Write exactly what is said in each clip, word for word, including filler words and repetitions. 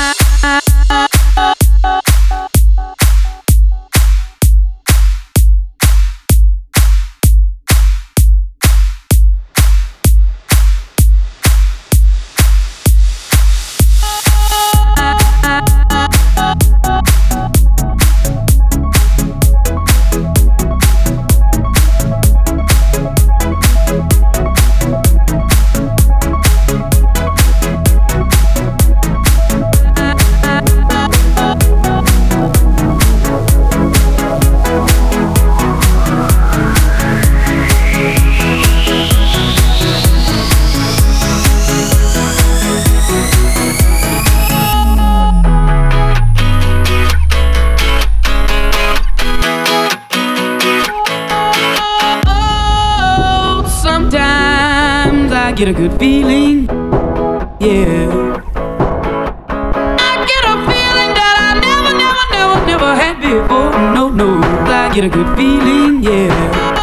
get a good feeling, yeah. I get a feeling that I never, never, never, never had before. No, no, I get a good feeling, yeah.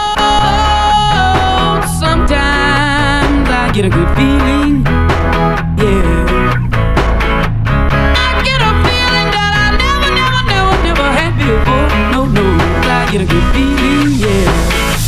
Oh, sometimes I get a good feeling, yeah. I get a feeling that I never, never, never, never had before. No, no, I get a good feeling, yeah.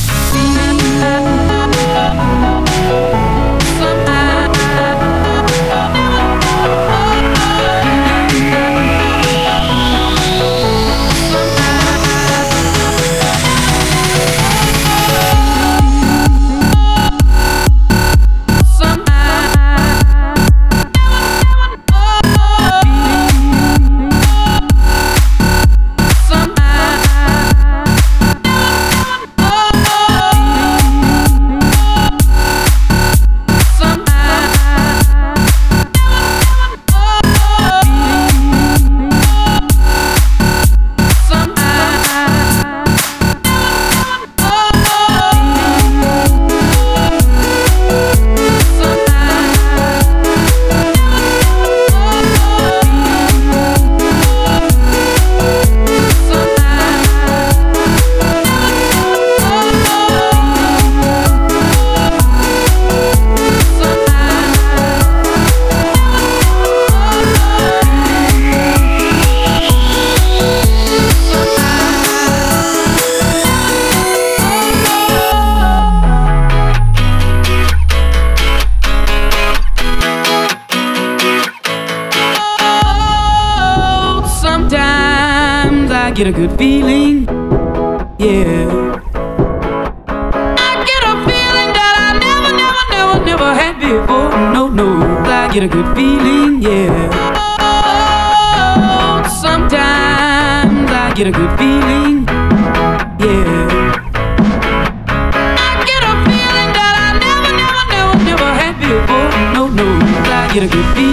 I get a good feeling, yeah. I get a feeling that I never, never, never, never had before. No, no, I get a good feeling, yeah. Oh, sometimes I get a good feeling, yeah. I get a feeling that I never, never, never, never had before. No, no, I get a good feeling.